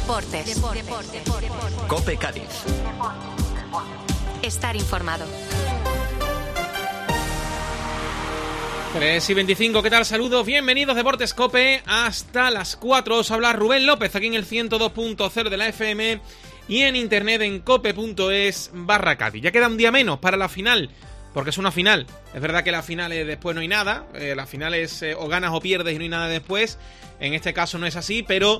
Deportes. COPE Cádiz. Estar informado. 3:25, ¿qué tal? Saludos, bienvenidos Deportes COPE. Hasta las 4 os habla Rubén López, aquí en el 102.0 de la FM y en internet en cope.es/Cádiz. Ya queda un día menos para la final, porque es una final. Es verdad que la final es después no hay nada, la final es o ganas o pierdes y no hay nada después. En este caso no es así, pero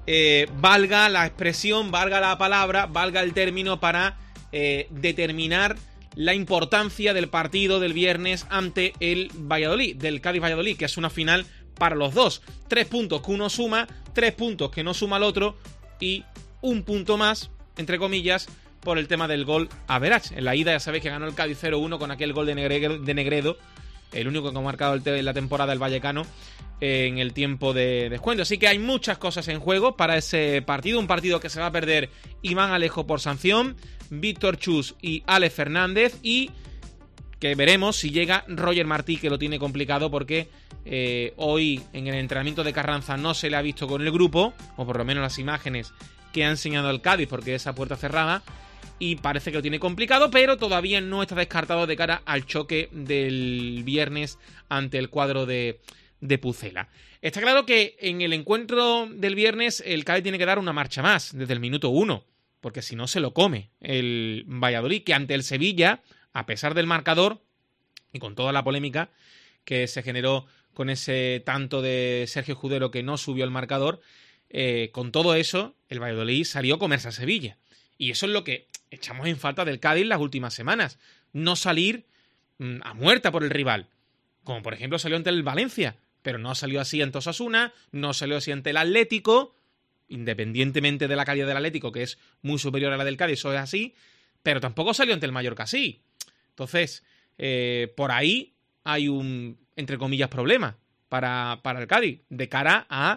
valga la expresión, valga la palabra, valga el término para determinar la importancia del partido del viernes ante el Valladolid, del Cádiz-Valladolid, que es una final para los dos. 3 puntos que uno suma, 3 puntos que no suma el otro y un punto más, entre comillas, por el tema del gol average. En la ida ya sabéis que ganó el Cádiz 0-1 con aquel gol de Negredo, el único que ha marcado en la temporada el vallecano en el tiempo de descuento. Así que hay muchas cosas en juego para ese partido, un partido que se va a perder Iván Alejo por sanción, Víctor Chus y Alex Fernández, y que veremos si llega Roger Martí, que lo tiene complicado porque hoy en el entrenamiento de Carranza no se le ha visto con el grupo, o por lo menos las imágenes que ha enseñado el Cádiz, porque esa puerta cerrada, y parece que lo tiene complicado, pero todavía no está descartado de cara al choque del viernes ante el cuadro de Pucela. Está claro que en el encuentro del viernes el Cádiz tiene que dar una marcha más desde el minuto 1, porque si no se lo come el Valladolid, que ante el Sevilla, a pesar del marcador y con toda la polémica que se generó con ese tanto de Sergio Escudero que no subió el marcador, con todo eso el Valladolid salió a comerse a Sevilla. Y eso es lo que echamos en falta del Cádiz las últimas semanas. No salir a muerta por el rival, como por ejemplo salió ante el Valencia, pero no salió así ante Osasuna, no salió así ante el Atlético, independientemente de la calidad del Atlético, que es muy superior a la del Cádiz, eso es así, pero tampoco salió ante el Mallorca así. Entonces, por ahí hay un, entre comillas, problema para el Cádiz, de cara a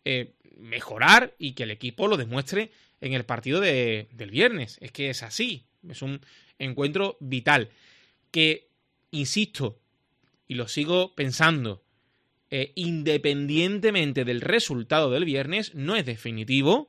mejorar y que el equipo lo demuestre en el partido del viernes. Es que es así, es un encuentro vital, que, insisto, y lo sigo pensando, independientemente del resultado del viernes, no es definitivo,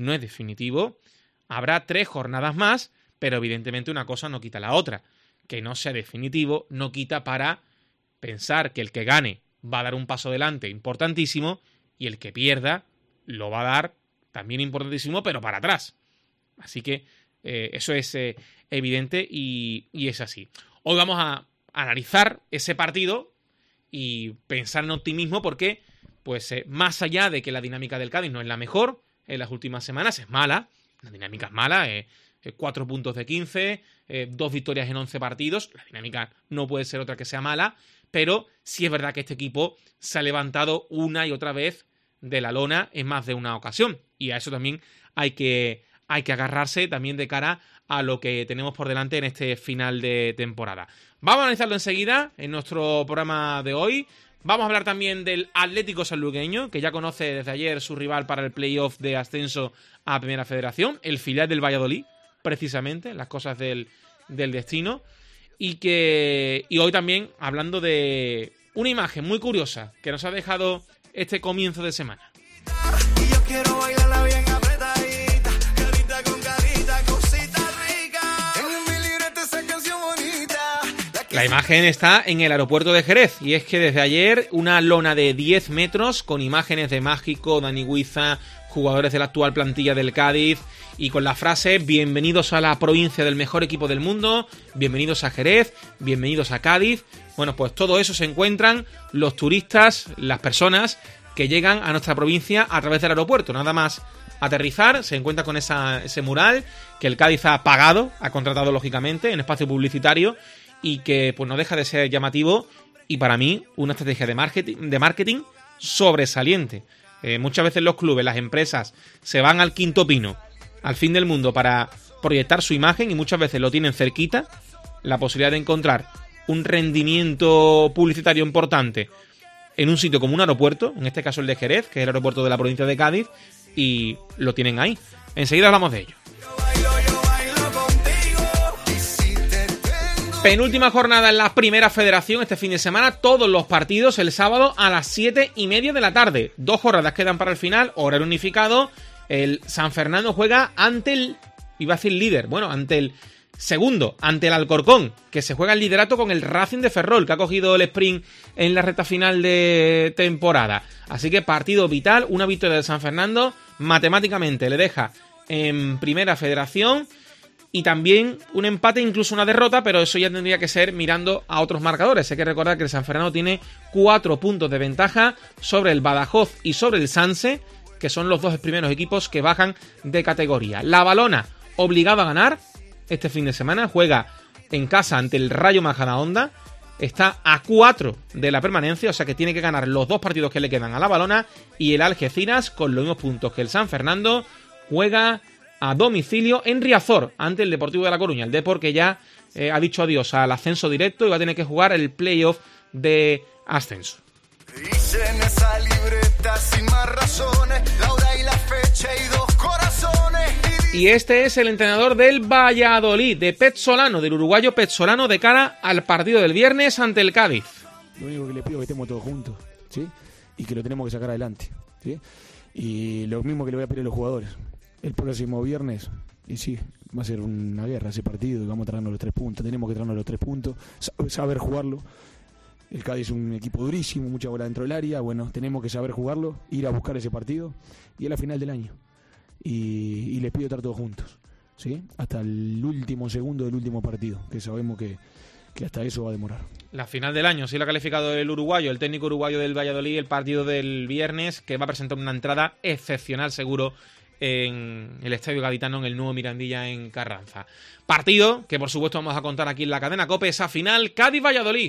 habrá 3 jornadas más, pero evidentemente una cosa no quita la otra. Que no sea definitivo no quita para pensar que el que gane va a dar un paso adelante importantísimo y el que pierda lo va a dar también importantísimo, pero para atrás. Así que eso es evidente y es así. Hoy vamos a analizar ese partido y pensar en optimismo porque, pues, más allá de que la dinámica del Cádiz no es la mejor en las últimas semanas, es mala, la dinámica es mala, 4 puntos de 15, 2 victorias en 11 partidos, la dinámica no puede ser otra que sea mala, pero sí es verdad que este equipo se ha levantado una y otra vez de la lona en más de una ocasión, y a eso también hay que agarrarse también de cara a lo que tenemos por delante en este final de temporada. Vamos a analizarlo enseguida en nuestro programa de hoy. Vamos a hablar también del Atlético Sanluqueño, que ya conoce desde ayer su rival para el playoff de ascenso a Primera Federación, el filial del Valladolid, precisamente, las cosas del destino. Y hoy también hablando de una imagen muy curiosa que nos ha dejado este comienzo de semana. Y yo quiero bailarla bien apretadita, carita con carita, cosita rica. En mi libreta esa canción bonita. La imagen está en el aeropuerto de Jerez y es que desde ayer una lona de 10 metros con imágenes de Mágico, Dani Huiza, jugadores de la actual plantilla del Cádiz y con la frase: bienvenidos a la provincia del mejor equipo del mundo, bienvenidos a Jerez, bienvenidos a Cádiz. Bueno, pues todo eso se encuentran los turistas, las personas que llegan a nuestra provincia a través del aeropuerto. Nada más aterrizar, se encuentra con ese mural que el Cádiz ha pagado, ha contratado lógicamente en espacio publicitario y que pues no deja de ser llamativo y para mí una estrategia de marketing sobresaliente. Muchas veces los clubes, las empresas se van al quinto pino, al fin del mundo para proyectar su imagen y muchas veces lo tienen cerquita, la posibilidad de encontrar un rendimiento publicitario importante en un sitio como un aeropuerto, en este caso el de Jerez, que es el aeropuerto de la provincia de Cádiz, y lo tienen ahí. Enseguida hablamos de ello. Penúltima jornada en la Primera Federación este fin de semana, todos los partidos el sábado a las 7:30 de la tarde. 2 jornadas quedan para el final, horario unificado, El San Fernando juega ante el, iba a decir líder, bueno, ante el segundo, ante el Alcorcón, que se juega el liderato con el Racing de Ferrol, que ha cogido el sprint en la recta final de temporada. Así que partido vital, una victoria de San Fernando, matemáticamente le deja en primera federación, y también un empate, incluso una derrota, pero eso ya tendría que ser mirando a otros marcadores. Hay que recordar que el San Fernando tiene 4 puntos de ventaja sobre el Badajoz y sobre el Sanse, que son los dos primeros equipos que bajan de categoría. La Valona, obligado a ganar este fin de semana, juega en casa ante el Rayo Majadahonda, está a 4 de la permanencia, o sea que tiene que ganar los 2 partidos que le quedan a la Valona, y el Algeciras, con los mismos puntos que el San Fernando, juega a domicilio en Riazor ante el Deportivo de La Coruña. El Depor que ya ha dicho adiós al ascenso directo y va a tener que jugar el playoff de ascenso. Dice en esa libreta sin más razones, la hora y la fecha y 2 corazones. Y este es el entrenador del Valladolid, de Pezzolano, del uruguayo Pezzolano, de cara al partido del viernes ante el Cádiz. Lo único que le pido es que estemos todos juntos, ¿sí? Y que lo tenemos que sacar adelante, ¿sí? Y lo mismo que le voy a pedir a los jugadores. El próximo viernes, y sí, va a ser una guerra ese partido y vamos a traernos los 3 puntos. Tenemos que traernos los 3 puntos, saber jugarlo. El Cádiz es un equipo durísimo, mucha bola dentro del área. Bueno, tenemos que saber jugarlo, ir a buscar ese partido y es la final del año. Y les pido estar todos juntos, ¿sí? Hasta el último segundo del último partido, que sabemos que hasta eso va a demorar. La final del año, sí lo ha calificado el uruguayo, el técnico uruguayo del Valladolid, el partido del viernes, que va a presentar una entrada excepcional seguro en el Estadio Gaditano, en el nuevo Mirandilla en Carranza. Partido que por supuesto vamos a contar aquí en la cadena COPE, esa final Cádiz-Valladolid.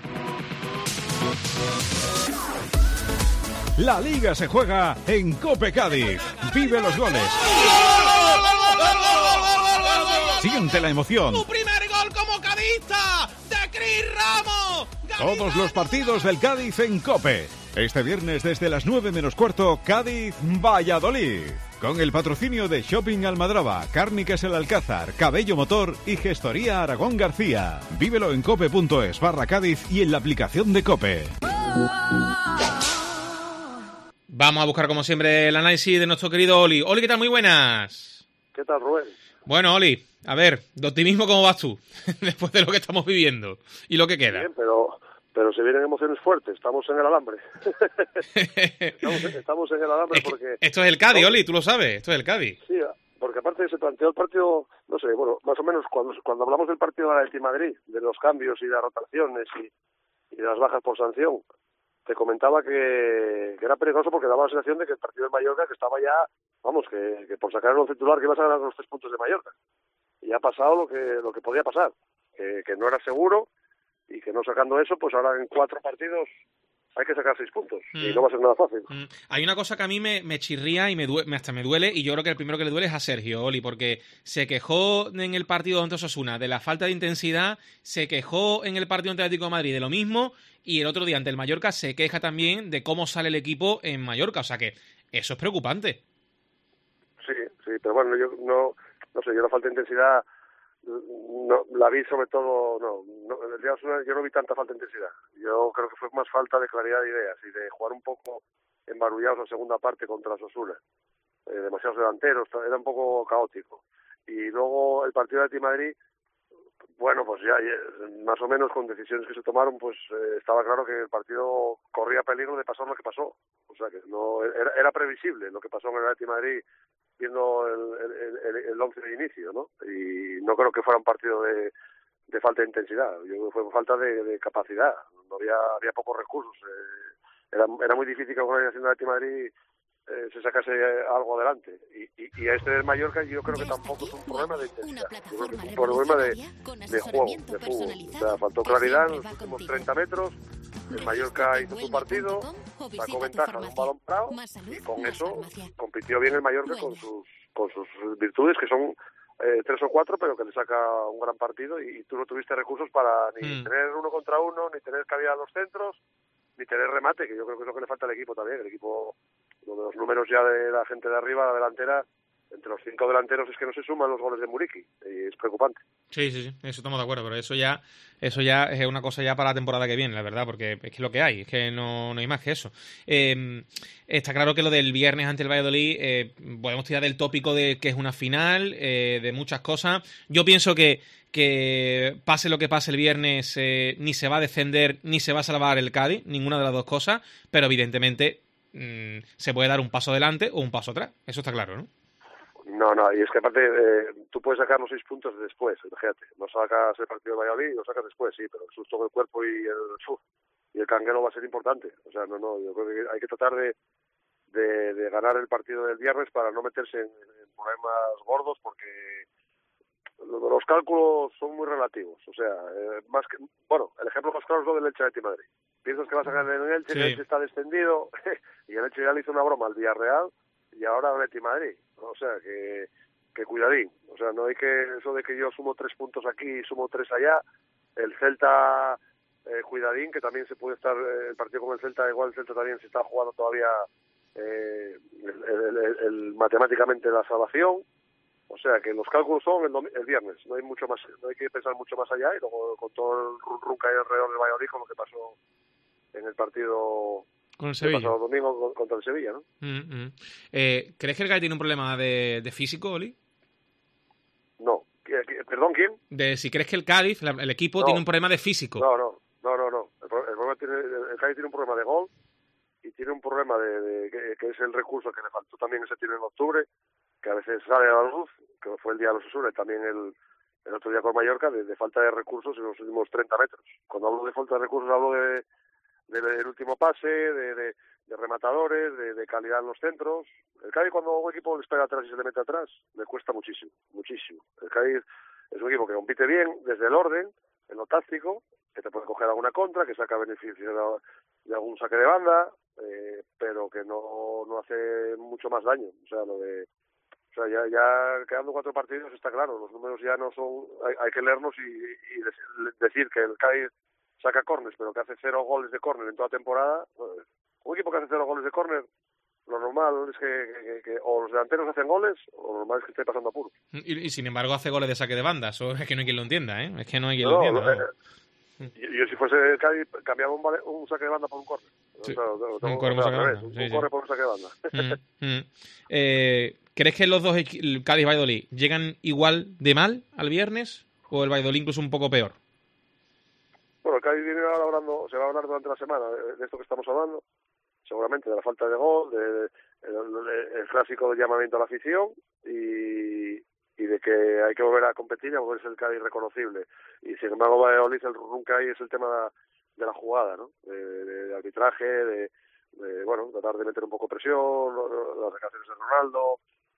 La Liga se juega en COPE Cádiz. Vive los goles. Siente la emoción. ¡Tu primer gol como cadista de Cris Ramos! Todos los partidos del Cádiz en COPE. Este viernes desde las 9 menos cuarto, Cádiz-Valladolid. Con el patrocinio de Shopping Almadraba, Cárnicas El Alcázar, Cabello Motor y Gestoría Aragón García. Vívelo en cope.es/Cádiz y en la aplicación de COPE. Vamos a buscar como siempre el análisis de nuestro querido Oli. Oli, ¿qué tal? Muy buenas. ¿Qué tal, Rubén? Bueno, Oli, a ver, de optimismo, ¿cómo vas tú? Después de lo que estamos viviendo y lo que queda. Bien, pero se vienen emociones fuertes. Estamos en el alambre. estamos en el alambre es que porque... esto es el Cádiz, Oli, tú lo sabes. Esto es el Cádiz. Sí, porque aparte se planteó el partido, no sé, bueno, más o menos cuando hablamos del partido de la Atleti Madrid, de los cambios y de las rotaciones y de las bajas por sanción, te comentaba que era peligroso porque daba la sensación de que el partido de Mallorca, que estaba ya, vamos, que por sacar un titular que ibas a ganar los 3 puntos de Mallorca. Y ha pasado lo que podía pasar, que no era seguro y que no sacando eso, pues ahora en 4 partidos hay que sacar 6 puntos y no va a ser nada fácil. Hay una cosa que a mí me chirría y hasta me duele, y yo creo que el primero que le duele es a Sergio, Oli, porque se quejó en el partido ante Osasuna de la falta de intensidad, se quejó en el partido ante Atlético de Madrid de lo mismo, y el otro día ante el Mallorca se queja también de cómo sale el equipo en Mallorca, o sea que eso es preocupante. Sí, pero bueno, yo no sé, yo la falta de intensidad no la vi sobre todo, el día de Osasuna yo no vi tanta falta de intensidad. Yo creo que fue más falta de claridad de ideas y de jugar un poco embarullados la segunda parte contra Osasuna. Demasiados delanteros, era un poco caótico. Y luego el partido de Atleti Madrid, bueno, pues ya más o menos con decisiones que se tomaron, pues estaba claro que el partido corría peligro de pasar lo que pasó. O sea que no era previsible lo que pasó en el Atleti Madrid viendo el 11 de inicio, ¿no? Y no creo que fuera un partido de falta de intensidad. Yo creo que fue falta de capacidad. No había pocos recursos. Era muy difícil que la organización de Atleti Madrid se sacase algo adelante. Y a este del Mallorca yo creo que tampoco es un problema de intensidad. Yo creo que es un problema de juego, de fútbol. O sea, faltó claridad en los últimos 30 metros. El Mallorca hizo su partido, sacó ventaja de un balón parado y con eso compitió bien el Mallorca con sus virtudes, que son 3 o 4, pero que le saca un gran partido y tú no tuviste recursos para ni tener 1 contra 1, ni tener cabida a los centros, ni tener remate, que yo creo que es lo que le falta al equipo también. El equipo, uno de los números ya de la gente de arriba, la delantera, entre los 5 delanteros es que no se suman los goles de Muriqui, y es preocupante. Sí, eso estamos de acuerdo, pero eso ya es una cosa ya para la temporada que viene, la verdad, porque es que es lo que hay, es que no hay más que eso. Está claro que lo del viernes ante el Valladolid, podemos tirar del tópico de que es una final, de muchas cosas. Yo pienso que pase lo que pase el viernes, ni se va a descender ni se va a salvar el Cádiz, ninguna de las dos cosas, pero evidentemente se puede dar un paso adelante o un paso atrás, eso está claro, ¿no? No, y es que aparte tú puedes sacar los 6 puntos después, imagínate, no sacas el partido de Valladolid, lo sacas después, sí, pero el susto del cuerpo y el canguelo va a ser importante, o sea, yo creo que hay que tratar de ganar el partido del viernes para no meterse en problemas gordos, porque los cálculos son muy relativos, o sea, el ejemplo más claro es lo del Elche de Madrid. Piensas que vas a ganar en el Elche, sí. El Elche está descendido, y el Elche ya le hizo una broma al Villarreal, y ahora el Elche Madrid, o sea, que cuidadín, o sea, no hay que, eso de que yo sumo 3 puntos aquí y sumo 3 allá, el Celta, cuidadín, que también se puede estar, el partido con el Celta, igual el Celta también se está jugando todavía matemáticamente la salvación. O sea, que los cálculos son el viernes, no hay mucho más, no hay que pensar mucho más allá, y luego con todo el run que hay alrededor del Valladolid, con lo que pasó en el partido con el Sevilla. El pasado domingo contra el Sevilla, ¿no? ¿Crees que el Cádiz tiene un problema de físico, Oli? No. ¿Perdón, quién? De si crees que el Cádiz, el equipo, tiene un problema de físico. No. El Cádiz tiene un problema de gol, y tiene un problema que es el recurso que le faltó también ese tiro en octubre, que a veces sale a la luz, que fue el día de los Osasuna y también el otro día con Mallorca, de falta de recursos en los últimos 30 metros. Cuando hablo de falta de recursos hablo del último pase, de rematadores, de calidad en los centros. El Cádiz, cuando un equipo le espera atrás y se le mete atrás, le cuesta muchísimo. El Cádiz es un equipo que compite bien desde el orden, en lo táctico, que te puede coger alguna contra, que saca beneficio de algún saque de banda, pero que no hace mucho más daño. O sea, ya quedando 4 partidos está claro, los números ya no son, hay que leernos y decir que el Cádiz saca córners, pero que hace 0 goles de córner en toda temporada. Un equipo que hace 0 goles de córner, lo normal es que o los delanteros hacen goles, o lo normal es que esté pasando apuros. Y sin embargo hace goles de saque de banda, eso es que no hay quien lo entienda, ¿eh? Es que no hay quien lo entienda. Yo si fuese el Cádiz cambiaba un saque de banda por un córner. Sí. O sea, un córner por saque de banda. Un córner por un saque de banda. ¿Crees que los dos, el Cádiz y Valladolid, llegan igual de mal al viernes o el Valladolid incluso un poco peor? Bueno, el Cádiz viene ahora se va a hablar durante la semana de esto que estamos hablando, seguramente de la falta de gol, el clásico llamamiento a la afición y de que hay que volver a competir y a volverse el Cádiz reconocible. Y sin embargo, Valladolid, el run que hay es el tema de la jugada, ¿no? De arbitraje, de tratar de meter un poco de presión, las recreaciones de Ronaldo,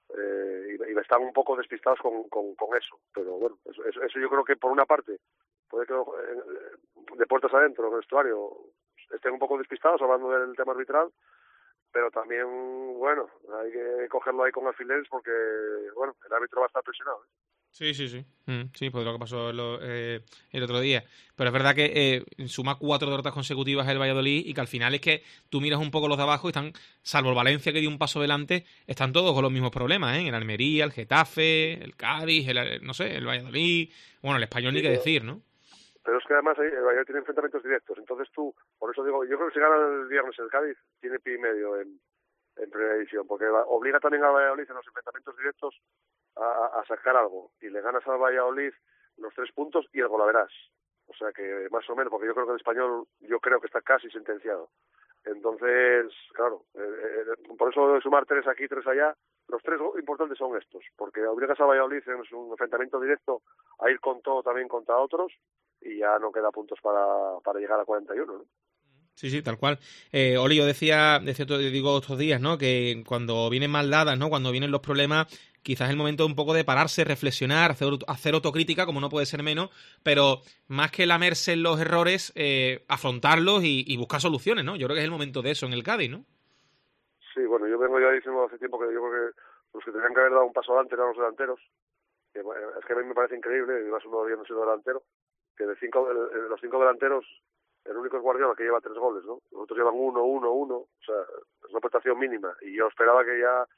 y están un poco despistados con eso. Pero bueno, eso yo creo que por una parte puede que de puertas adentro en el vestuario estén un poco despistados hablando del tema arbitral, pero también, bueno, hay que cogerlo ahí con alfileres porque, bueno, el árbitro va a estar presionado, ¿eh? Sí. Sí, pues lo que pasó el otro día. Pero es verdad que suma 4 derrotas consecutivas el Valladolid y que al final es que tú miras un poco los de abajo y están, salvo el Valencia que dio un paso adelante, están todos con los mismos problemas, ¿eh? El Almería, el Getafe, el Cádiz, el Valladolid, bueno, el Español ni qué decir, ¿no? Pero es que además el Valladolid tiene enfrentamientos directos, entonces tú, por eso digo, yo creo que si gana el viernes el Cádiz, tiene pie y medio en primera división, porque obliga también al Valladolid en los enfrentamientos directos a sacar algo, y le ganas al Valladolid los 3 puntos y el golaverás, o sea que más o menos, porque yo creo que el Español, yo creo que está casi sentenciado. Entonces, claro, por eso de sumar 3 aquí, 3 allá, los 3 importantes son estos, porque obligas a Valladolid en su enfrentamiento directo a ir con todo también contra otros, y ya no queda puntos para llegar a 41, ¿no? Sí, tal cual. Oli, yo digo estos días, ¿no? Que cuando vienen mal dadas, ¿no? Cuando vienen los problemas, quizás es el momento un poco de pararse, reflexionar, hacer autocrítica, como no puede ser menos, pero más que lamerse en los errores, afrontarlos y buscar soluciones, ¿no? Yo creo que es el momento de eso en el Cádiz, ¿no? Sí, bueno, yo vengo ya diciendo hace tiempo que yo creo que los que tenían que haber dado un paso adelante eran los delanteros, que es que a mí me parece increíble, y más uno habiendo sido delantero, que los 5 delanteros, el único es Guardiola que lleva 3 goles, ¿no? Los otros llevan 1, o sea, es una prestación mínima, y yo esperaba que ya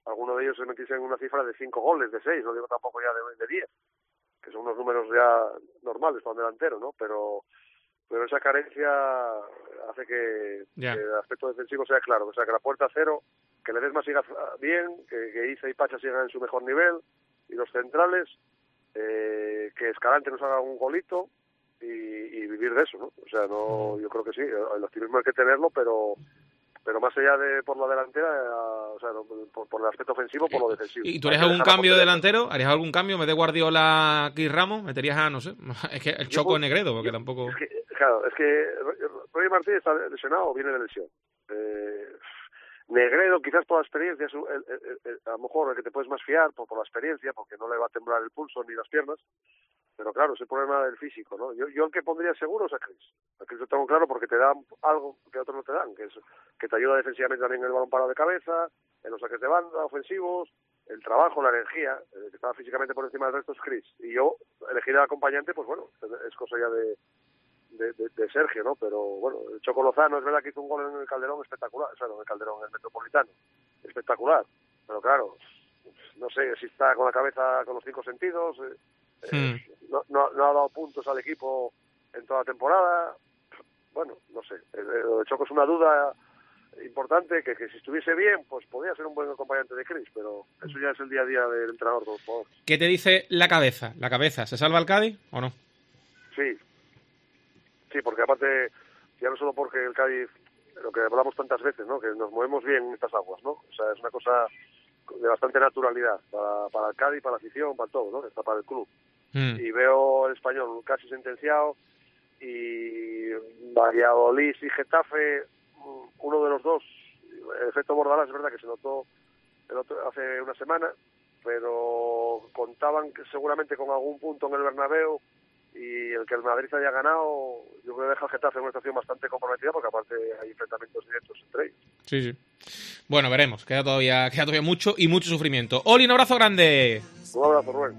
alguno de ellos se metiese en una cifra de 5 goles, de 6, no digo tampoco ya de 10, que son unos números ya normales para un delantero, ¿no? Pero esa carencia hace que el aspecto defensivo sea claro, o sea, que la puerta cero, que Ledesma siga bien, que Iza y Pacha sigan en su mejor nivel, y los centrales, que Escalante nos haga un golito y vivir de eso, ¿no? O sea, no, yo creo que sí, el optimismo hay que tenerlo, pero más allá de por la delantera, o sea, por el aspecto ofensivo, por lo defensivo. ¿Y tú harías algún cambio de delantero? ¿Harías algún cambio? ¿Me de Guardiola aquí Ramos? ¿Meterías a, no sé, es que el Choco en Negredo? Porque tampoco... Es que Roger Martínez está lesionado o viene de lesión. Negredo, quizás por la experiencia, a lo mejor el que te puedes más fiar por la experiencia, porque no le va a temblar el pulso ni las piernas, pero claro, es el problema del físico, ¿no? Yo el que pondría seguro es a Chris. A Chris lo tengo claro porque te dan algo que otros no te dan, que es que te ayuda defensivamente también en el balón parado de cabeza, en los saques de banda ofensivos, el trabajo, la energía, que está físicamente por encima del resto es Chris. Y yo elegir al acompañante, pues bueno, es cosa ya de Sergio, ¿no? Pero bueno, el Choco Lozano es verdad que hizo un gol en el Calderón espectacular, o sea, no en el Calderón, en el Metropolitano, espectacular, pero claro, no sé si está con la cabeza con los 5 sentidos, no ha dado puntos al equipo en toda la temporada, bueno, no sé, el Choco es una duda importante, que si estuviese bien, pues podría ser un buen acompañante de Chris, pero eso ya es el día a día del entrenador, por favor. ¿Qué te dice la cabeza? ¿La cabeza se salva el Cádiz o no? Sí, porque aparte, ya no solo porque el Cádiz, lo que hablamos tantas veces, ¿no? Que nos movemos bien en estas aguas, ¿no? O sea, es una cosa de bastante naturalidad para el Cádiz, para la afición, para todo, ¿no? Está para el club. Y veo el Español casi sentenciado, y Valladolid y Getafe, uno de los dos, el efecto Bordalás es verdad que se notó el otro hace una semana, pero contaban que seguramente con algún punto en el Bernabéu, y el que el Madrid haya ganado, yo creo que deja al Getafe en una situación bastante comprometida, porque aparte hay enfrentamientos directos entre ellos. Sí. Bueno, veremos, queda todavía mucho y mucho sufrimiento. Oli, un abrazo grande. Un abrazo, Rubén.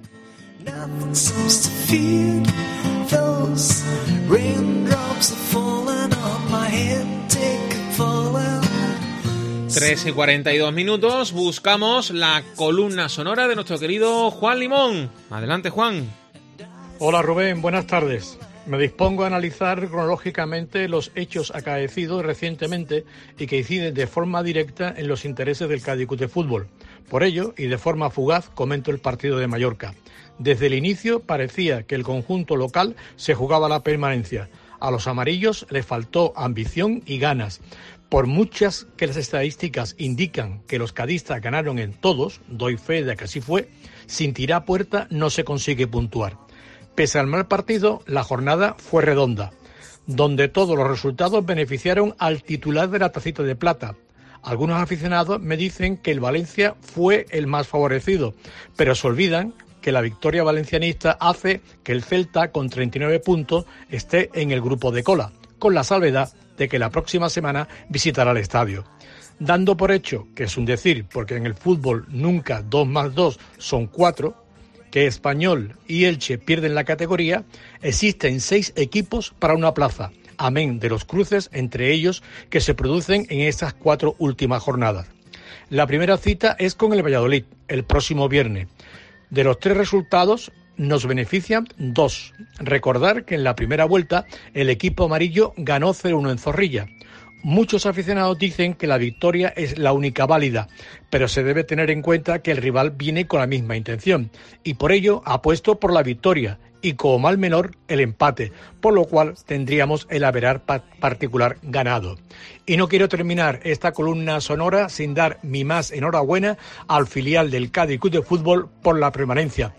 3:42, buscamos la columna sonora de nuestro querido Juan Limón. Adelante, Juan. Hola Rubén, buenas tardes. Me dispongo a analizar cronológicamente los hechos acaecidos recientemente y que inciden de forma directa en los intereses del Cádiz Club de Fútbol. Por ello, y de forma fugaz, comento el partido de Mallorca. Desde el inicio parecía que el conjunto local se jugaba la permanencia. A los amarillos les faltó ambición y ganas. Por muchas que las estadísticas indican que los cadistas ganaron en todos, doy fe de que así fue, sin tirar a puerta no se consigue puntuar. Pese al mal partido, la jornada fue redonda, donde todos los resultados beneficiaron al titular de la tacita de plata. Algunos aficionados me dicen que el Valencia fue el más favorecido, pero se olvidan que la victoria valencianista hace que el Celta, con 39 puntos, esté en el grupo de cola, con la salvedad de que la próxima semana visitará el estadio. Dando por hecho, que es un decir, porque en el fútbol nunca 2 más 2 son 4, que Español y Elche pierden la categoría, existen 6 equipos para una plaza, amén de los cruces entre ellos que se producen en estas 4 últimas jornadas. La primera cita es con el Valladolid, el próximo viernes. De los 3 resultados, nos benefician 2. Recordar que en la primera vuelta el equipo amarillo ganó 0-1 en Zorrilla. Muchos aficionados dicen que la victoria es la única válida, pero se debe tener en cuenta que el rival viene con la misma intención y por ello apuesto por la victoria y como mal menor el empate, por lo cual tendríamos el haberar particular ganado. Y no quiero terminar esta columna sonora sin dar mi más enhorabuena al filial del Cádiz Club de Fútbol por la permanencia.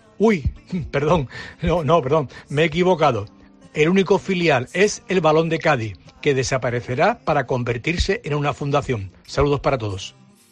Perdón, me he equivocado. El único filial es el Balón de Cádiz, que desaparecerá para convertirse en una fundación. Saludos para todos.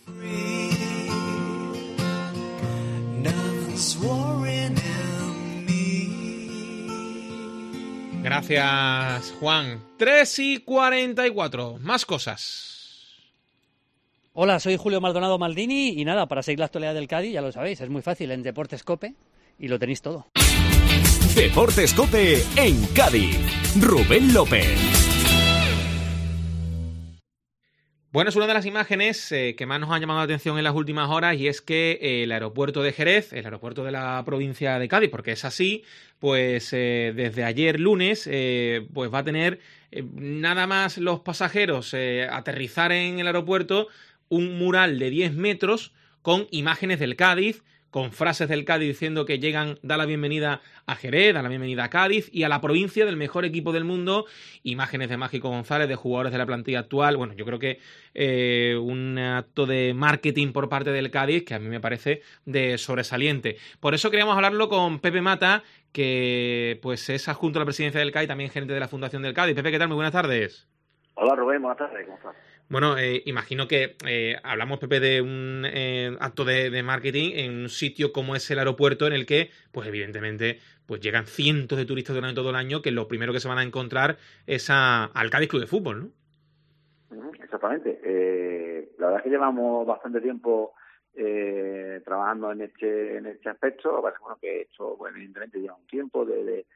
Gracias, Juan. 3:44. Más cosas. Hola, soy Julio Maldonado Maldini y nada, para seguir la actualidad del Cádiz, ya lo sabéis, es muy fácil en Deportes COPE y lo tenéis todo. Deportes COPE en Cádiz. Rubén López. Bueno, es una de las imágenes que más nos han llamado la atención en las últimas horas, y es que el aeropuerto de Jerez, el aeropuerto de la provincia de Cádiz, porque es así, pues desde ayer lunes pues va a tener nada más los pasajeros aterrizar en el aeropuerto un mural de 10 metros con imágenes del Cádiz, con frases del Cádiz diciendo que llegan, da la bienvenida a Jerez, da la bienvenida a Cádiz y a la provincia del mejor equipo del mundo, imágenes de Mágico González, de jugadores de la plantilla actual. Bueno, yo creo que un acto de marketing por parte del Cádiz que a mí me parece de sobresaliente. Por eso queríamos hablarlo con Pepe Mata, que pues es adjunto a la presidencia del Cádiz, también gerente de la Fundación del Cádiz. Pepe, ¿qué tal? Muy buenas tardes. Hola Rubén, buenas tardes, ¿cómo estás? Bueno, imagino que hablamos, Pepe, de un acto de marketing en un sitio como es el aeropuerto, en el que, pues evidentemente, pues llegan cientos de turistas durante todo el año, que lo primero que se van a encontrar es al Cádiz Club de Fútbol, ¿no? Exactamente. La verdad es que llevamos bastante tiempo trabajando en este aspecto. Bueno, que esto, bueno, evidentemente lleva un tiempo de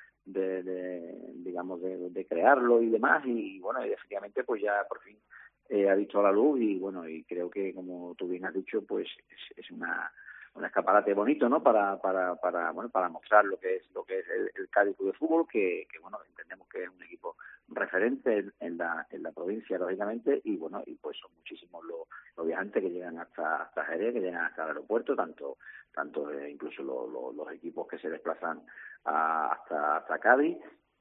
crearlo y demás, y bueno, y efectivamente pues ya por fin ha visto la luz, y bueno, y creo que, como tú bien has dicho, pues es un escaparate bonito, ¿no? Para mostrar lo que es el Cádiz Club de Fútbol, que bueno, entendemos que es un equipo referente en la provincia, lógicamente, y bueno, y pues son muchísimos los viajantes que llegan hasta Jerez, que llegan hasta el aeropuerto, tanto incluso los equipos que se desplazan hasta Cádiz,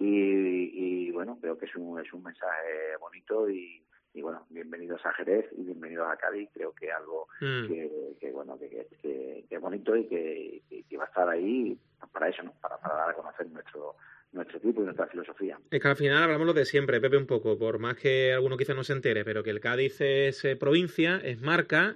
y bueno, creo que es un mensaje bonito, y bueno, bienvenidos a Jerez y bienvenidos a Cádiz. Creo que algo que es bonito, y que va a estar ahí para eso, ¿no? Para dar a conocer nuestro equipo y nuestra filosofía. Es que al final hablamos lo de siempre, Pepe, un poco, por más que alguno quizás no se entere, pero que el Cádiz es provincia, es marca,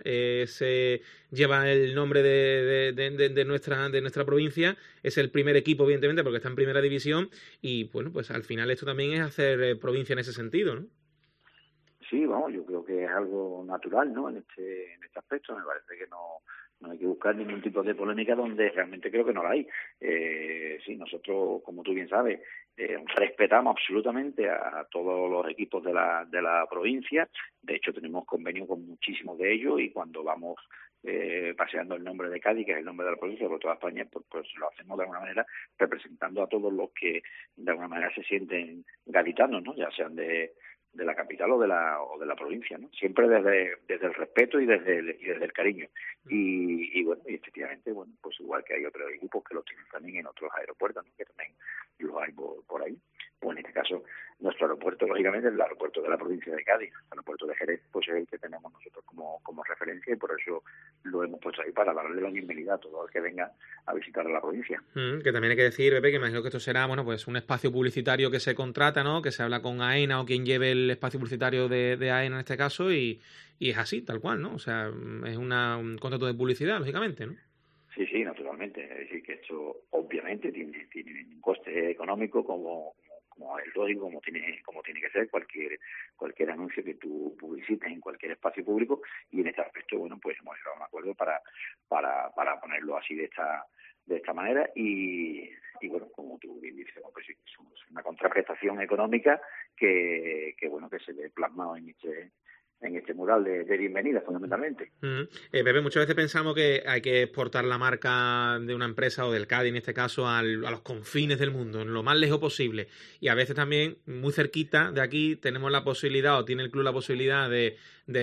lleva el nombre de nuestra provincia, es el primer equipo, evidentemente, porque está en primera división, y bueno, pues al final esto también es hacer provincia en ese sentido, ¿no? Sí, vamos, yo creo que es algo natural, ¿no? En este aspecto me parece que no hay que buscar ningún tipo de polémica donde realmente creo que no la hay. Sí, nosotros, como tú bien sabes, respetamos absolutamente a todos los equipos de la provincia. De hecho, tenemos convenio con muchísimos de ellos, y cuando vamos paseando el nombre de Cádiz, que es el nombre de la provincia, por toda España, pues lo hacemos de alguna manera representando a todos los que de alguna manera se sienten gaditanos, ¿no? Ya sean de la capital o de la provincia, ¿no? Siempre desde el respeto y desde el cariño. Y bueno, y efectivamente, bueno, pues igual que hay otros equipos que los tienen también en otros aeropuertos, ¿no? Que también los hay por ahí. Pues en este caso, nuestro aeropuerto, lógicamente, es el aeropuerto de la provincia de Cádiz. El aeropuerto de Jerez, pues es el que tenemos nosotros como referencia, y por eso lo hemos puesto ahí, para darle la bienvenida a todo el que venga a visitar a la provincia. Que también hay que decir, Pepe, que imagino que esto será, bueno, pues un espacio publicitario que se contrata, ¿no? Que se habla con AENA o quien lleve el espacio publicitario de AENA en este caso, y es así, tal cual, ¿no? O sea, es un contrato de publicidad, lógicamente, ¿no? Sí, naturalmente. Es decir, que esto obviamente tiene un coste económico como es lógico, como tiene que ser cualquier anuncio que tú publicites en cualquier espacio público, y en este aspecto, bueno, pues hemos llegado a un acuerdo para ponerlo así de esta manera, y bueno, como tú bien dices, pues sí, es una contraprestación económica que bueno, que se ve plasmado en este mural de bienvenida, fundamentalmente. Pepe, muchas veces pensamos que hay que exportar la marca de una empresa, o del Cádiz en este caso, a los confines del mundo, en lo más lejos posible. Y a veces también, muy cerquita de aquí, tenemos la posibilidad, o tiene el club la posibilidad de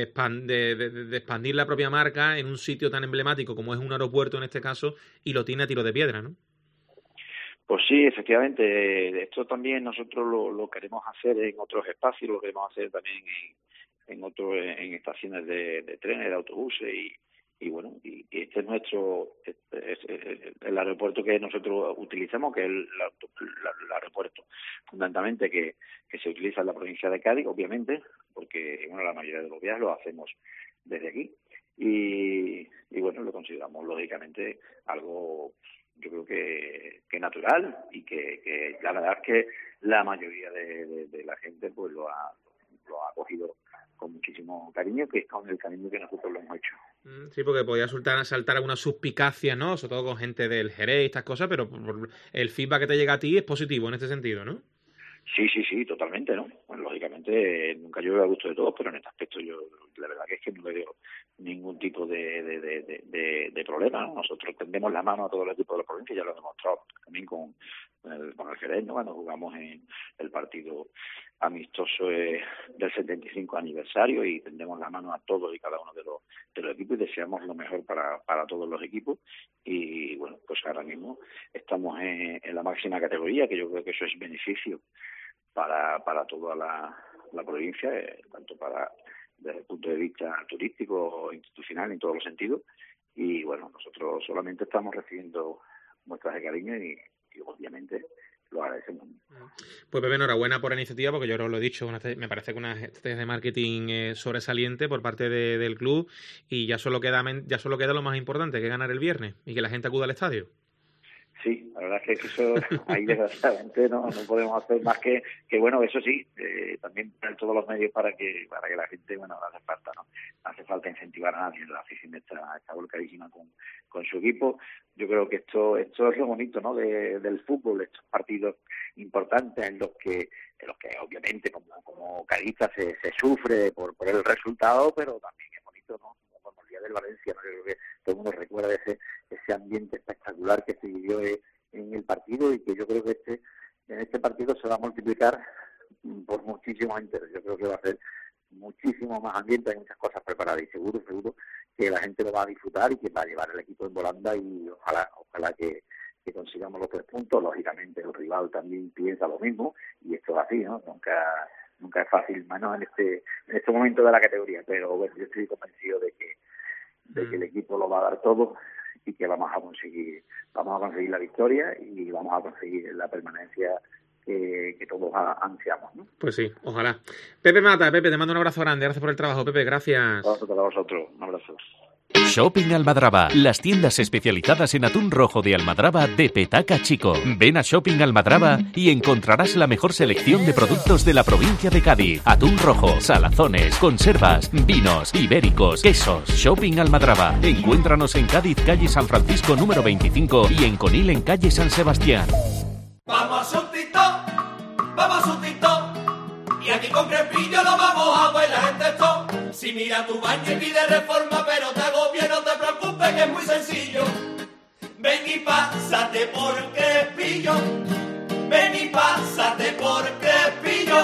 expandir la propia marca en un sitio tan emblemático como es un aeropuerto en este caso, y lo tiene a tiro de piedra, ¿no? Pues sí, efectivamente. Esto también nosotros lo queremos hacer en otros espacios, lo queremos hacer también en estaciones de trenes, de autobuses, y bueno, y este es el aeropuerto que nosotros utilizamos, que es el aeropuerto fundamentalmente que se utiliza en la provincia de Cádiz, obviamente, porque bueno, la mayoría de los viajes los hacemos desde aquí, y bueno, lo consideramos lógicamente algo, yo creo que natural, y que la verdad es que la mayoría de la gente pues lo ha acogido con muchísimo cariño, que es con el cariño que nosotros lo hemos hecho. Sí, porque podía saltar alguna suspicacia, ¿no? Sobre todo con gente del Jerez y estas cosas, pero el feedback que te llega a ti es positivo en este sentido, ¿no? Sí, totalmente, ¿no? Bueno, lógicamente nunca llueve a gusto de todos, pero en este aspecto yo la verdad que es que no le veo ningún tipo de problema, ¿no? Nosotros tendemos la mano a todo el equipo de la provincia, ya lo he demostrado también con el Jerez, ¿no? Cuando jugamos en el partido amistoso del 75 aniversario, y tendemos la mano a todos y cada uno de los equipos y deseamos lo mejor para todos los equipos. Y bueno, pues ahora mismo estamos en la máxima categoría, que yo creo que eso es beneficio para toda la provincia, tanto desde el punto de vista turístico, institucional, en todos los sentidos. Y bueno, nosotros solamente estamos recibiendo muestras de cariño y obviamente lo agradecemos. Pues Pepe, enhorabuena por la iniciativa, porque yo os lo he dicho, me parece que una estrategia de marketing sobresaliente por parte del club, y ya solo queda lo más importante, que es ganar el viernes y que la gente acuda al estadio. Sí, la verdad es que eso ahí desgraciadamente no podemos hacer más que bueno, eso sí, también poner todos los medios para que la gente, bueno, hace falta, ¿no? Hace falta incentivar a nadie, la afición está volcadísima con su equipo. Yo creo que esto es lo bonito, ¿no? del fútbol, estos partidos importantes en los que obviamente como cadista se sufre por el resultado, pero también es bonito, ¿no? Como el día del Valencia, ¿no? Yo creo que todo el mundo recuerda ese ambiente espectacular que se vivió en el partido, y que yo creo que en este partido se va a multiplicar por muchísimos enteros. Yo creo que va a ser muchísimo más ambiente, hay muchas cosas preparadas, y seguro que la gente lo va a disfrutar y que va a llevar el equipo en volanda, y ojalá que consigamos los 3 puntos. Lógicamente el rival también piensa lo mismo, y esto es así, ¿no? Nunca es fácil, menos en este momento de la categoría, pero bueno, yo estoy convencido de que el equipo lo va a dar todo, y que vamos a conseguir la victoria y vamos a conseguir la permanencia que todos ansiamos, ¿no? Pues sí, ojalá. Pepe Mata, Pepe, te mando un abrazo grande, gracias por el trabajo, Pepe, gracias. A vosotros, un abrazo. Shopping Almadraba, las tiendas especializadas en atún rojo de Almadraba de Petaca Chico. Ven a Shopping Almadraba y encontrarás la mejor selección de productos de la provincia de Cádiz. Atún rojo, salazones, conservas, vinos, ibéricos, quesos. Shopping Almadraba. Encuéntranos en Cádiz, calle San Francisco número 25, y en Conil, en calle San Sebastián. Vamos a un TikTok, vamos a un TikTok, y aquí con Crespillo lo vamos a bailar en TikTok. Si mira tu baño y pide reforma, pero te agobia, no te preocupes, que es muy sencillo. Ven y pásate por Crespillo, ven y pásate por Crespillo,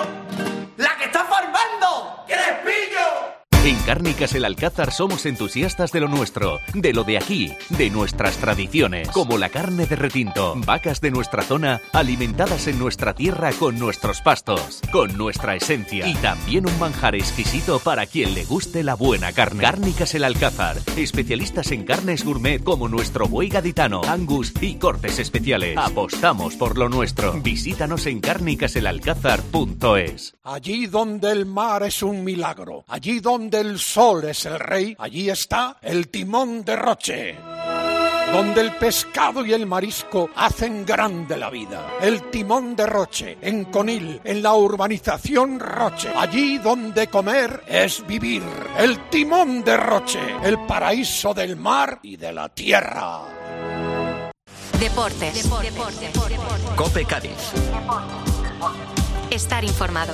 la que está formando Crespillo. En Cárnicas El Alcázar somos entusiastas de lo nuestro, de lo de aquí, de nuestras tradiciones, como la carne de retinto, vacas de nuestra zona alimentadas en nuestra tierra con nuestros pastos, con nuestra esencia, y también un manjar exquisito para quien le guste la buena carne. Cárnicas El Alcázar, especialistas en carnes gourmet como nuestro buey gaditano, angus y cortes especiales. Apostamos por lo nuestro. Visítanos en cárnicaselalcázar.es. Allí donde el mar es un milagro, allí donde el sol es el rey, allí está el timón de Roche. Donde el pescado y el marisco hacen grande la vida. El timón de Roche, en Conil, en la urbanización Roche. Allí donde comer es vivir. El timón de Roche, el paraíso del mar y de la tierra. Deportes. COPE Cádiz. Estar informado.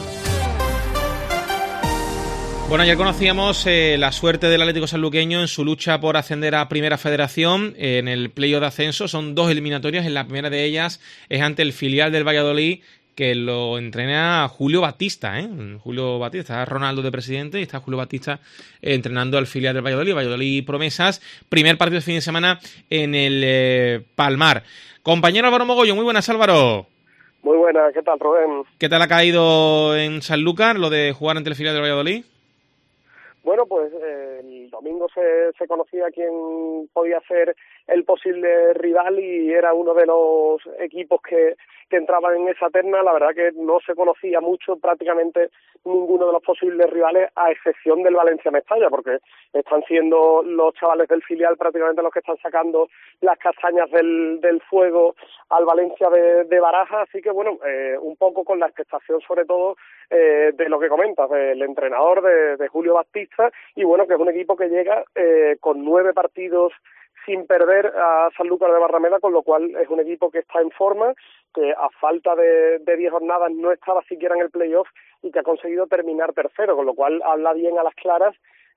Bueno, ayer conocíamos la suerte del Atlético Sanluqueño en su lucha por ascender a Primera Federación en el playoff de ascenso. Son 2 eliminatorias, en la primera de ellas es ante el filial del Valladolid, que lo entrena Julio Batista, Julio Batista, está Ronaldo de presidente y está Julio Batista entrenando al filial del Valladolid Promesas. Primer partido de fin de semana en el Palmar. Compañero Álvaro Mogollón, muy buenas, Álvaro. Muy buenas, ¿qué tal, Rubén? ¿Qué tal ha caído en Sanlúcar lo de jugar ante el filial del Valladolid? Bueno, pues el domingo se conocía quién podía ser el posible rival y era uno de los equipos que entraban en esa terna. La verdad que no se conocía mucho, prácticamente ninguno de los posibles rivales, a excepción del Valencia Mestalla, porque están siendo los chavales del filial prácticamente los que están sacando las castañas del fuego al Valencia de Baraja. Así que bueno, un poco con la expectación sobre todo de lo que comentas, del entrenador de Julio Batista, y bueno, que es un equipo que llega con 9 partidos sin perder a Sanlúcar de Barrameda, con lo cual es un equipo que está en forma, que a falta de 10 jornadas no estaba siquiera en el playoff y que ha conseguido terminar tercero, con lo cual habla bien a las claras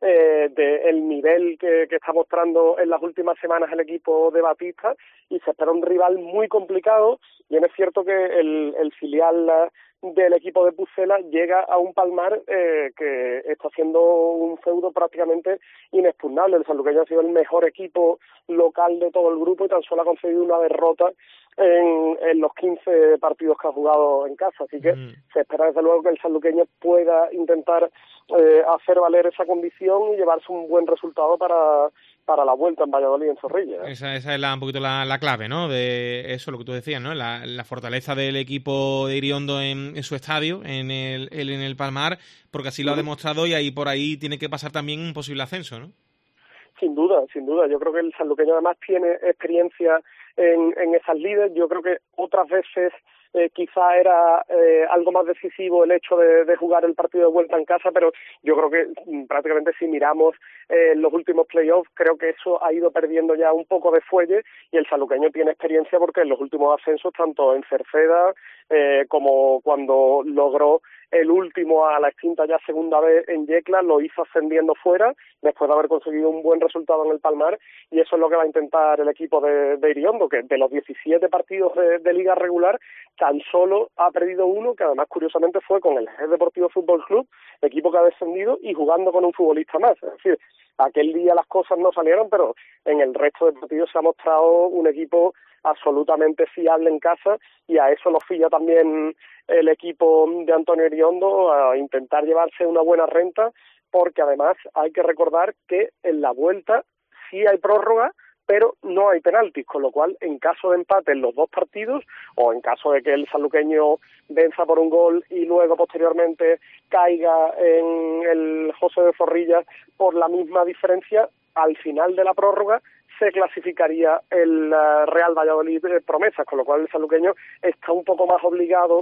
del nivel que está mostrando en las últimas semanas el equipo de Batista, y se espera un rival muy complicado. Bien es cierto que el filial del equipo de Pucela llega a un Palmar que está haciendo un feudo prácticamente inexpugnable. El sanluqueño ha sido el mejor equipo local de todo el grupo y tan solo ha conseguido una derrota en los 15 partidos que ha jugado en casa, así que se espera desde luego que el sanluqueño pueda intentar hacer valer esa condición y llevarse un buen resultado para la vuelta en Valladolid, en Zorrilla. Esa es un poquito la clave, ¿no? De eso, lo que tú decías, ¿no? La fortaleza del equipo de Iriondo en su estadio, en el Palmar, porque así lo ha demostrado, y ahí por ahí tiene que pasar también un posible ascenso, ¿no? Sin duda. Yo creo que el sanluqueño además tiene experiencia en esas lides. Yo creo que otras veces quizá era algo más decisivo el hecho de jugar el partido de vuelta en casa, pero yo creo que prácticamente si miramos los últimos playoffs, creo que eso ha ido perdiendo ya un poco de fuelle, y el sanluqueño tiene experiencia porque en los últimos ascensos, tanto en Cerceda como cuando logró el último a la extinta ya segunda vez en Yecla, lo hizo ascendiendo fuera, después de haber conseguido un buen resultado en el Palmar, y eso es lo que va a intentar el equipo de Iriondo, que de los 17 partidos de liga regular, tan solo ha perdido uno, que además curiosamente fue con el Jerez Deportivo Fútbol Club, equipo que ha descendido, y jugando con un futbolista más. Es decir, aquel día las cosas no salieron, pero en el resto de partidos se ha mostrado un equipo absolutamente fiable en casa, y a eso nos filla también el equipo de Antonio Iriondo, a intentar llevarse una buena renta, porque además hay que recordar que en la vuelta sí hay prórroga, pero no hay penaltis, con lo cual en caso de empate en los dos partidos, o en caso de que el sanluqueño venza por un gol y luego posteriormente caiga en el José de Zorrilla por la misma diferencia, al final de la prórroga se clasificaría el Real Valladolid Promesas, con lo cual el sanluqueño está un poco más obligado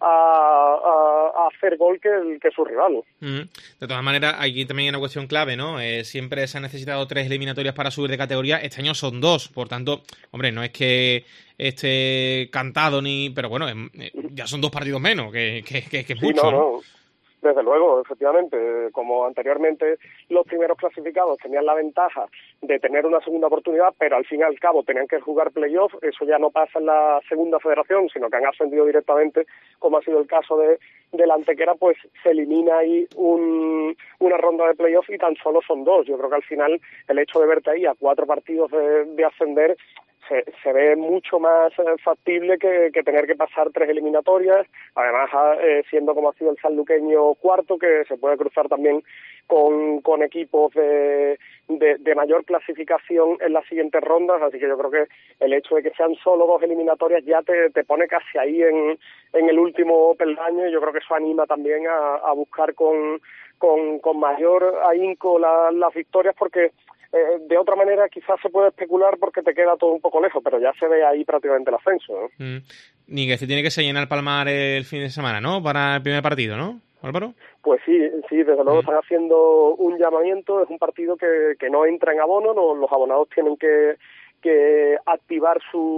a hacer gol que su rival. De todas maneras, aquí también hay una cuestión clave, ¿no? Siempre se han necesitado 3 eliminatorias para subir de categoría, este año son 2, por tanto, hombre, no es que esté cantado pero bueno, ya son 2 partidos menos, que es mucho, ¿no? Desde luego, efectivamente, como anteriormente los primeros clasificados tenían la ventaja de tener una segunda oportunidad, pero al fin y al cabo tenían que jugar playoff, eso ya no pasa en la segunda federación, sino que han ascendido directamente, como ha sido el caso de la Antequera, pues se elimina ahí una ronda de playoff y tan solo son 2. Yo creo que al final el hecho de verte ahí a 4 partidos de ascender se ve mucho más factible que tener que pasar 3 eliminatorias, además siendo como ha sido el sanluqueño cuarto, que se puede cruzar también con equipos de mayor clasificación en las siguientes rondas, así que yo creo que el hecho de que sean solo 2 eliminatorias ya te pone casi ahí en el último peldaño, y yo creo que eso anima también a buscar con mayor ahínco las victorias, porque de otra manera quizás se puede especular porque te queda todo un poco lejos, pero ya se ve ahí prácticamente el ascenso, ¿no? Ni que se tiene que llenar el Palmar el fin de semana, ¿no? Para el primer partido, ¿no, Álvaro? Pues sí, desde luego están haciendo un llamamiento, es un partido que no entra en abono, los abonados tienen que activar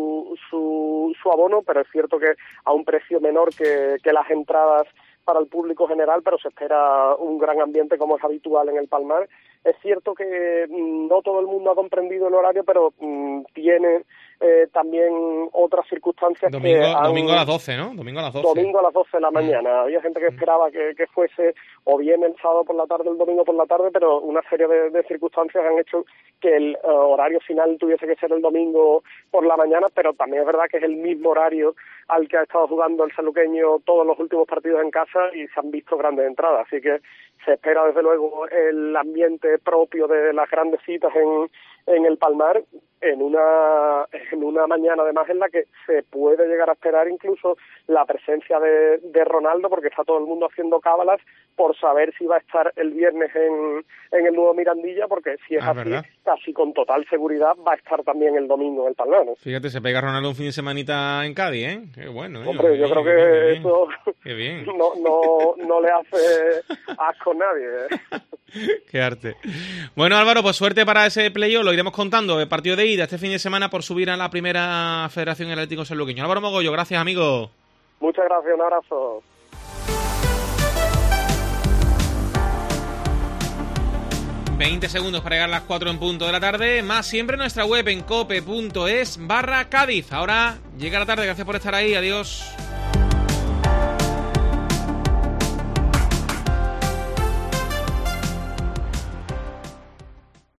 su abono, pero es cierto que a un precio menor que las entradas para el público general, pero se espera un gran ambiente como es habitual en el Palmar. Es cierto que no todo el mundo ha comprendido el horario, pero tiene también otras circunstancias. Domingo a las 12, ¿no? Domingo a las 12. Domingo a las 12 de la mañana. Había gente que esperaba que fuese o bien el sábado por la tarde o el domingo por la tarde, pero una serie de circunstancias han hecho que el horario final tuviese que ser el domingo por la mañana, pero también es verdad que es el mismo horario al que ha estado jugando el sanluqueño todos los últimos partidos en casa y se han visto grandes entradas, así que se espera desde luego el ambiente propio de las grandes citas en el Palmar, en una mañana además en la que se puede llegar a esperar incluso la presencia de Ronaldo, porque está todo el mundo haciendo cábalas por saber si va a estar el viernes en el nuevo Mirandilla, porque si es así, ¿verdad? Casi con total seguridad va a estar también el domingo en el Palmar, ¿no? Fíjate, se pega Ronaldo un fin de semanita en Cádiz, ¿eh? Qué bueno, Hombre, yo creo que eso qué bien. No le hace asco a nadie, ¿eh? Qué arte. Bueno, Álvaro, pues suerte para ese playoff. lo iremos contando. El partido de ida este fin de semana por subir a la primera Federación del Atlético Sanluqueño. Álvaro Mogollo, gracias, amigo. Muchas gracias, un abrazo. ...20 segundos para llegar a las 4 en punto de la tarde... ...más siempre en nuestra web en cope.es/Cádiz... ...ahora llega la tarde, gracias por estar ahí, adiós.